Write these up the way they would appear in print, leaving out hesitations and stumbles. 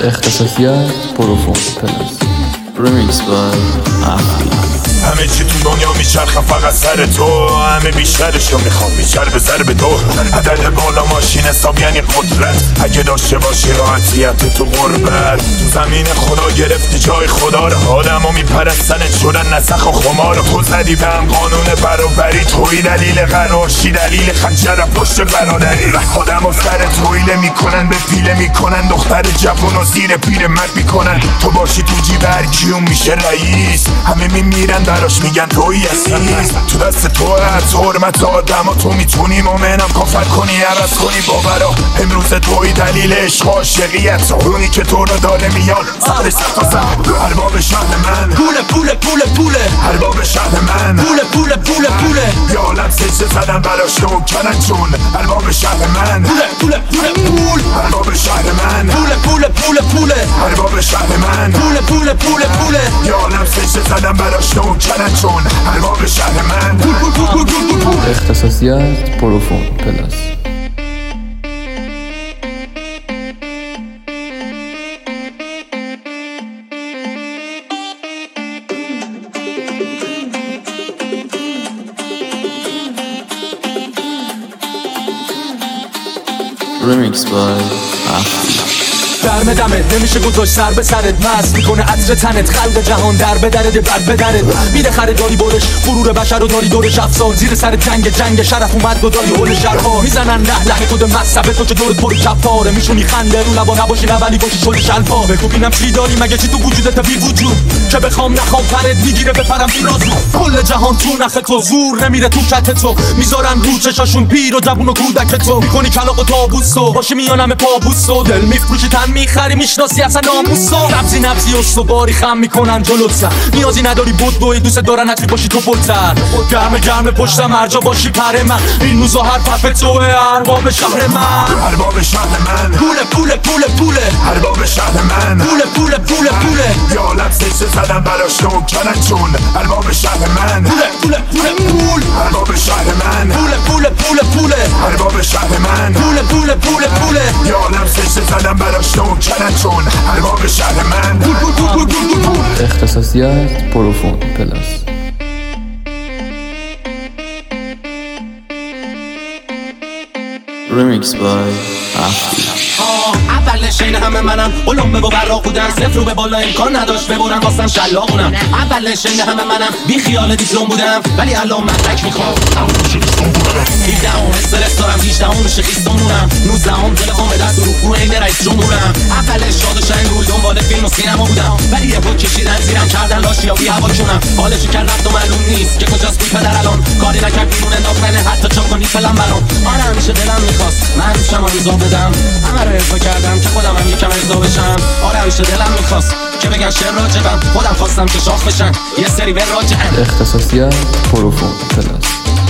اختصاصیات پروفون پلاس ریمیکس بای افری. همه چی تو دنیا میچرخم فقط سر تو، همه بیشترشو میخوام بیشتر به سر به تو. عدد بالا ماشین حساب یعنی قدرت، اگه داشته باشی راحتیت تو غربت. تو زمین خدا گرفتی جای خدا رو، آدمو میپرستنت شدن نسخ و خمار. تو زدی به هم قانون برابری، توی دلیل قراشی دلیل خنجر پشت برادری. آدمو سر تویله میکنن به پیله میکنن، دختر جوون و زیر پیر مرد میکنن. تو باشی تو جیب هر کیون میشه رئیس، همه میمیرن براش میگن توی عزیز. تو دست تو هست حرمت آدم و تو میتونی مومنم کافر کنی عوض کنی باورا. امروز توی دلیل عشق و عاشقیت، اونی که تو رو داره میان سر سخت و سخت. ارباب شهر من پوله پوله پوله پوله، ارباب شهر من پوله پوله پوله پوله، یا عالم سجده زدن براش نوکرن چون ارباب شهر من پوله پوله پوله پول، ارباب شهر من پوله پوله پوله پوله، ارباب شهر من پوله پوله پوله پوله، یا عالم سجده زدن براش نوکرن چون ارباب شهر من. اختصاصیات پروفون پلاس ریمیکس بای افری. درم دمت نمیشه گذاشت سر به سرت، مست میکنه عطر تنت، خلق جهان در به درت بر به درت. میره خریداری برش غرور بشر و داری دورش افسار، زیر سر جنگ شرف اومد و داری هول شرها. میزنن لحن کد مذهب تو که دورت پر کفاره، میشونی خنده رو لبا نباشی نه ولی باشی شل شلپا. بگو ببینم چی داری مگه چی تو وجودت بی وجود که بخوام نخوام پرت میگیره بپرم بی رازو. کل جهان تو نخ تو، زور نمیره تو کت تو، میذارن رو چشاشون پیر و جوون و کودک تو. میکنی کلاغ و تابوسو باشی میانم پابوسو، دل میفروشی تن میخری میشناسی اصلا ناموسا. نبزی استواری خم میکنن جلوت، نیازی نداری بود دوی دوست دارن حتمی باشی تو بلتر. گرم پشتم هر جا باشی پر من، این روزا هر پف توه ارباب شهر من. ارباب شهر من پوله پوله پوله پوله، ارباب شهر من پوله پوله پوله پوله، یا عالم سجده زدن براش نوکرن چون ارباب شهر من پوله پوله پوله پول، ارباب شهر من پوله پوله پوله پوله، ارباب شهر من پوله پوله پوله پوله، یا عالم سجده زدن براش نوکرن چون ارباب شهر من. اختصاصیات پروفون پلاس ریمیکس بای افری. اول نشین همه منم علوم و براق بودن، صفر رو به بالا امکان نداشت ببرن خواستن شلاقونم. اول نشین همه منم بی خیال دیپلم بودم ولی الان مدرک میخوام. 17ام استرس دارم، 18ام میشه خیستانونم، 19ام تلفن به دست رو این رئیس جمهورم. اول شاد و شنگول دنبال فیلم و سینما بودم ولی یه بود کشیدن زیرم کردن لاشیابی هوا چونم. حالشو کرد رفت و معلوم نیست که کجاست بی پدر الان، کاری نکرد بیرون انداختنه حتی چون کنی فلم برام. آره همیشه دلم میخواست من شما ریزا بدم، همه رو ارضا کردم که خودم هم یکم ارضا بشم. آره همیشه دلم میخواست که بگن شعر راجبم، خودم خواستم که شاخ بشن یه سری به راجعم. اختصاصیات پروفون پلاس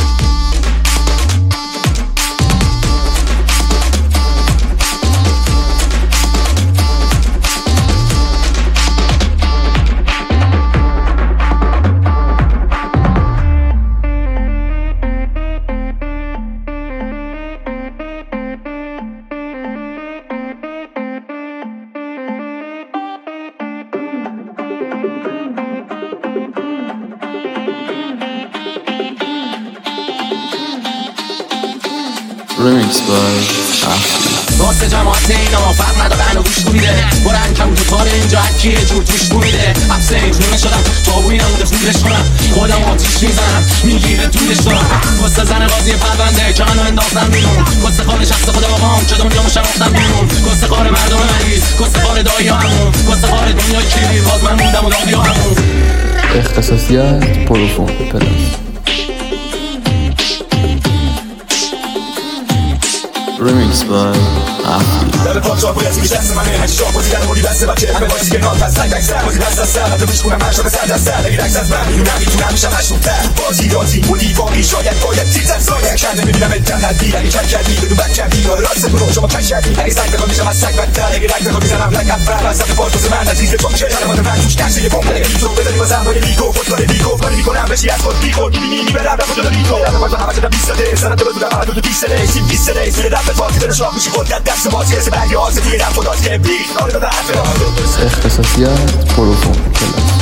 ریمیکس بای افری. واسه جماعت اینا فرق نداره انو گوش میده، برن کم تو تاره اینجا هرکی یه جور توش میده. حبسه اینجونه شدم تابوی نمونده فودش کنم، خودم آتیش میزنم میگیره دودش دارم. واسه زن بازی پرونده که منو انداختم بیرون، واسه خانه شخص خود بابام که دنیا مشرفتم بیرون، واسه خار مردم مریض، واسه خار دایی همون، واسه خار دنیای کلی باز من موندم و دادی همون. اختصاصیات پروفون پلاس ریمیکس بای افری. در پاچا باید میشه دست منه هشت شاه بازی در مولی بسته بچه همه بازی که نام پس تک سر بازی دست از سر حتی بش کنم هر شب سر دست سر اگه دکس از من میدونم میتونم میشم مشروبتر بازی رازی مولی واقعی شاید باید تیزم سایه کنده میبینم التنهدی اگه چک کردی بدون بک کردی راست برو شما کش کردی اگه سنگ بخوام میشم از سگ بدتر اگه رک بخوام میزنم لک اول وسط پاس من عزیز تو میشه کلمات من توش کشته یه بمب اگه تو بذاری واسم با لیکو خودکار لیکو کاری میکنم بشی از خود بیخود میبینی برم رفت جلو لیکو رفت پاچا همه شدم 20 ساله سرت بدونم حدود 20 ساله 20 ساله سر رفت فاتی دل شاخ میشی خود دست مثل بازی از برگی آزه دیگه رفت و دازی بیخ ناره داده اختصاصیت پروفون پلاس.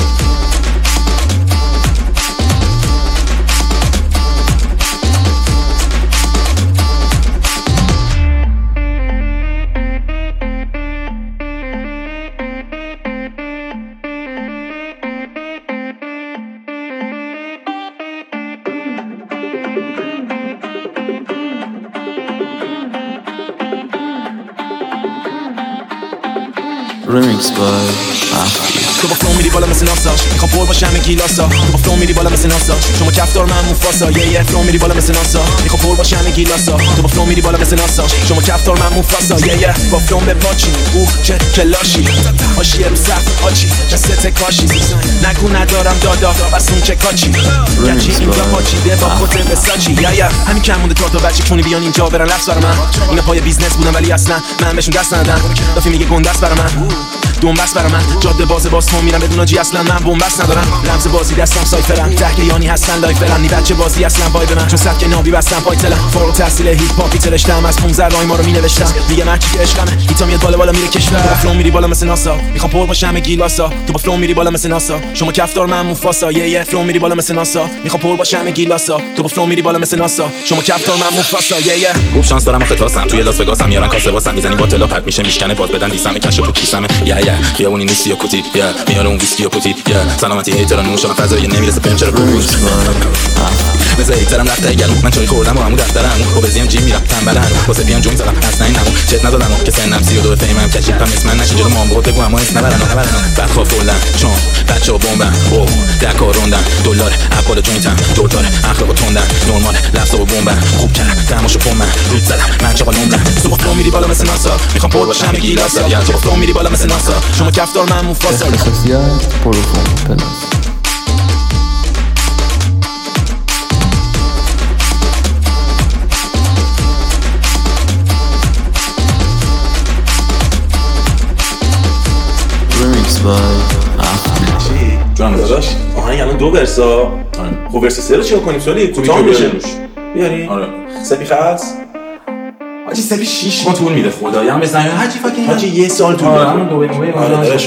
Remix by تو با فلو میری بالا مثل ناساش میخوام پر باشم گیلاسا تو با فلو میری بالا مثل ناساش شما کفتار من موفاسا یه فلو میری بالا مثل ناسا میخوام پر باشم گیلاسا تو با فلو میری بالا مثل ناساش شما کفتار من موفاسا یه با فلو به پاچی چه کلاشی آشیه رو صف آچی جست کاشی نگو ندارم دادا بس اون چه کاچی گرچی اینجا پاچیده با کت مساچی همین کم مونده تا بچه چونی بیان اینجا برن لفظ برا من اینا پای بیزنس بودن ولی اصلا من بهشون دست ندادم دافی میگه گندست برا من دنبست برا من جاده باز تو میرم بدون آجی اصلا من بنبست ندارم رمز بازی دستم سایفرم تحقیانی هستن لایف برن نی بچه بازی اصلا وای به من چون سبک نابی بستم پای تلم فارغ تحصیل هیپ هاپی ترشتم از 15 رای ما رو مینوشتم دیگه من چی عشقمه هیتا میاد بالا میره کشور تو با فلو میری بالا مثل ناسا میخوام پر باشم گیلاسا تو با فلو میری بالا مثل ناسا شما کفتار من موفاسا یه فلو میری بالا مثل ناسا میخوام پر باشم گیلاسا تو با فلو میری بالا مثل ناسا شما کفتار من موفاسا یه خوب شانس دارم خطاسم توی لاس وگاسم میارن کاسه واسم میزنی با طلا پرت میشه میشکنه باز بدن دیسم کشو تو کیسمه خیابونی نیستی یا کوتی میاره اون ویسکی و پوتی سلامتی هیترا نوشم فضایی نمیرسه پم چرا پوش مثل هیترم رفته گلو من چای خوردم و همون دفترم و بزیم جیم میرم تنبلم واسه پیام جون زدم اصلا این نمو چت نزدم که سنم 32 فیمم کشیدم اسم من نشه جلو مام بود بگو اما اسم نبرن بعد خواب فولن چون بچا بمبن او دکا روندن دلار اپال جوینتم دورتار اخلاق تندن نورمال لفظ و بمبن خوب کردم تماشا پون من رود زدم من چاقا نمرم تو با فلو میری بالا مثل ناسا میخوام پر باشم گیلاسا تو با فلو میری بالا مثل ناسا شما کفتار من موفاسا اختصاصیت پروفون پلاس. Remix by جانم داداش آهنگ الان 2 ورسا خب ورس 3 رو چیکار کنیم سوالی کوتاه میشه بیاری آره سپی خاص حاجی سبی 6 ماه طول میده خدایی هم بزنیم حاجی فاکینگ حاجی یه سال طول میده همون دو بینوی داداش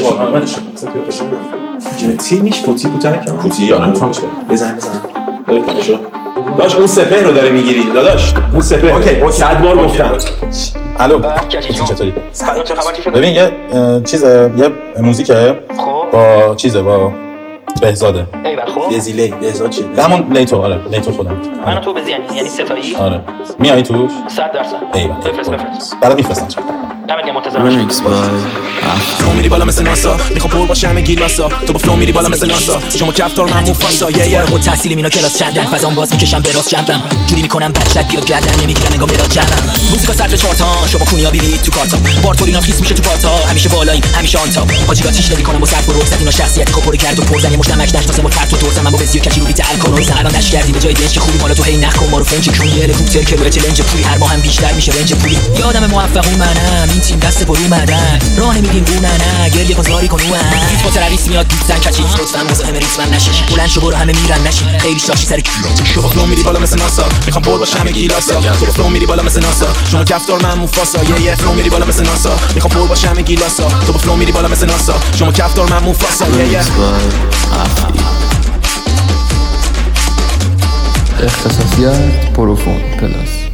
تی نیش پوتی بوتن کم پوتی آره میفهمم بزن داداش اون سپه رو داره میگیری داداش اون سپه اوکی 100 بار گفتم الو چطوری ببین یه چیز یه موزیکه با چیزه با بهزاده دزیلی بهزاد چی همون لیتو آره لیتو خودم منو تو بزنی یعنی ستایی آره میای توش 100% ایول بفرست برات میفرستم دمت گرم منتظرم Remix by فلو میری بالا مثل ناسا میخوام پر باشم گیلاسا تو با فلو میری بالا مثل ناسا شما کفتار من موفاسا یه با تحصیل مینا کلاس چندم فضام باز میکشم به راست جنبم جوری میکنم بچت بیاد گردن نمیگیرم انگار مراد جمعم موزیکا صرف 4 تا شما کونیا بیرید تو کارتا بارتورینا خیس میشه تو پاتا همیشه بالاییم همیشه آن تا حاجیگا تیش نمیکنم با صرف و رکزت اینا شخصیت کپور کرد و پرزن یه مشت مکش نشناسه با فرد تو ترزم من با بزیو کچی رو بیت الکل الان نش کردی به جای دنج خوبی مالا تو هی نخون ما رو فنج کونی هلیکوپتر که روی چالش پولی هر ماه هم بیشتر میشه رنج پولی یادم موفقون منم این تیم دست برو اومدن راه نمیدیم بو نه گریه بازاری کنو هیچ با ترویس میاد بیتن کچی لطفا مزاحم ریتم نشی بلند شو برو همه میرن نشی خیلی شاشی سر تو با فلو میری بالا مثل ناسا میخوام پر باشم گیلاسا تو با فلو میری بالا مثل ناسا شما کفتار من موفاسا یه فلو میری بالا مثل ناسا میخوام پر باشم گیلاسا تو با فلو میری بالا مثل ناسا شما کفتار من موفاسا یه Remix by اختصاصیت پروفون پلاس.